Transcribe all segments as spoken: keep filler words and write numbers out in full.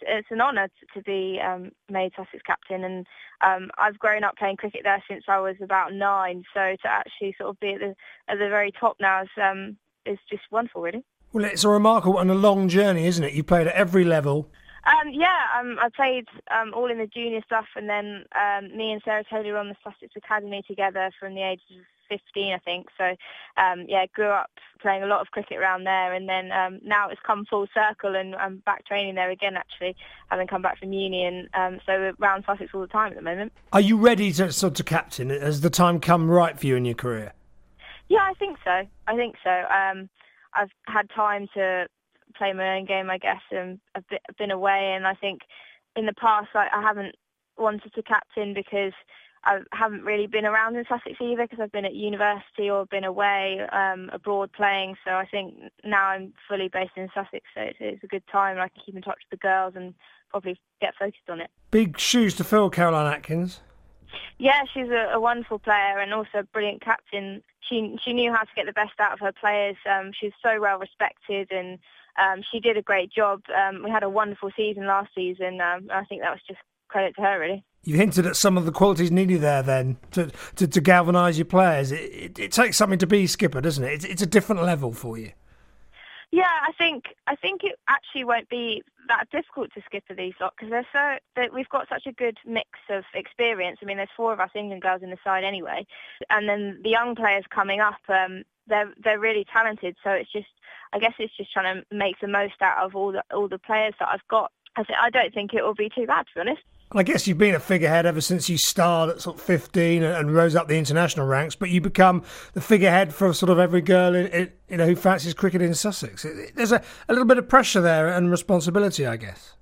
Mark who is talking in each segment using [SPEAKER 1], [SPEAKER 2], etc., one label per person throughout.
[SPEAKER 1] it's an honour to, to be um, made Sussex captain, and um, I've grown up playing cricket there since I was about nine. So to actually sort of be at the at the very top now is um, is just wonderful, really.
[SPEAKER 2] Well, it's a remarkable and a long journey, isn't it? You played at every level.
[SPEAKER 1] Um, yeah, um, I played um, all in the junior stuff, and then um, me and Sarah Taylor were on the Sussex Academy together from the age of fifteen, I think. So, um, yeah, grew up playing a lot of cricket around there, and then um, now it's come full circle, and I'm back training there again, actually, having come back from uni, and um, so we're around Sussex all the time at the moment.
[SPEAKER 2] Are you ready to sort of captain? Has the time come right for you in your career?
[SPEAKER 1] Yeah, I think so. I think so. Um, I've had time to play my own game, I guess, and I've been away, and I think in the past I, I haven't wanted to captain because I haven't really been around in Sussex either, because I've been at university or been away um, abroad playing. So I think now I'm fully based in Sussex, so it's, it's a good time, and I can keep in touch with the girls and probably get focused on it.
[SPEAKER 2] Big shoes to fill, Caroline Atkins.
[SPEAKER 1] Yeah, she's a, a wonderful player and also a brilliant captain. She she knew how to get the best out of her players. Um, she was so well respected, and um, she did a great job. Um, we had a wonderful season last season. Um, I think that was just credit to her, really.
[SPEAKER 2] You hinted at some of the qualities needed there then to to, to galvanise your players. It, it, it takes something to be skipper, doesn't it? It's, it's a different level for you.
[SPEAKER 1] Yeah, I think I think it actually won't be that difficult to skipper these lot, because they're so that we've got such a good mix of experience. I mean, there's four of us England girls in the side anyway, and then the young players coming up, um, they're they're really talented. So it's just, I guess it's just trying to make the most out of all the all the players that I've got. I th- I don't think it will be too bad, to be honest.
[SPEAKER 2] I guess you've been a figurehead ever since you started at sort of fifteen and, and rose up the international ranks, but you become the figurehead for sort of every girl in, in, you know who fancies cricket in Sussex. It, it, there's a, a little bit of pressure there and responsibility, I guess.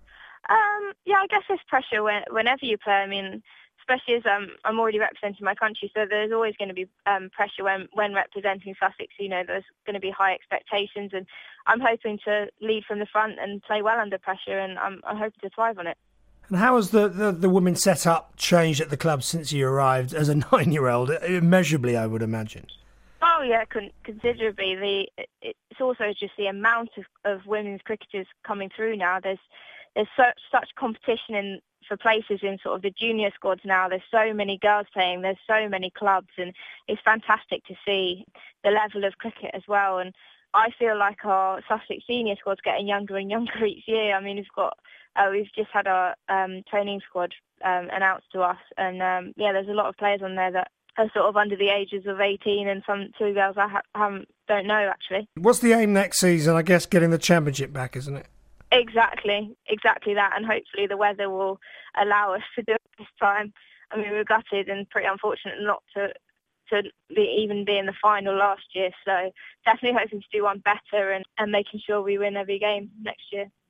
[SPEAKER 1] Um, yeah, I guess there's pressure when, whenever you play. I mean, especially as um, I'm already representing my country, so there's always going to be um, pressure when, when representing Sussex. You know, there's going to be high expectations, and I'm hoping to lead from the front and play well under pressure, and I'm, I'm hoping to thrive on it.
[SPEAKER 2] And how has the, the, the women's setup changed at the club since you arrived as a nine-year-old? Immeasurably, I would imagine.
[SPEAKER 1] Oh yeah, con- considerably. The it's also just the amount of, of women's cricketers coming through now. There's there's such such competition in for places in sort of the junior squads now. There's so many girls playing. There's so many clubs, and it's fantastic to see the level of cricket as well. And I feel like our Sussex senior squad's getting younger and younger each year. I mean, we've got uh, we've just had our um, training squad um, announced to us, and um, yeah, there's a lot of players on there that are sort of under the ages of eighteen, and some two girls I ha- haven't don't know actually.
[SPEAKER 2] What's the aim next season? I guess getting the championship back, isn't it?
[SPEAKER 1] Exactly, exactly that, and hopefully the weather will allow us to do it this time. I mean, we were gutted and pretty unfortunate not to to be, even be in the final last year, so definitely hoping to do one better and, and making sure we win every game next year.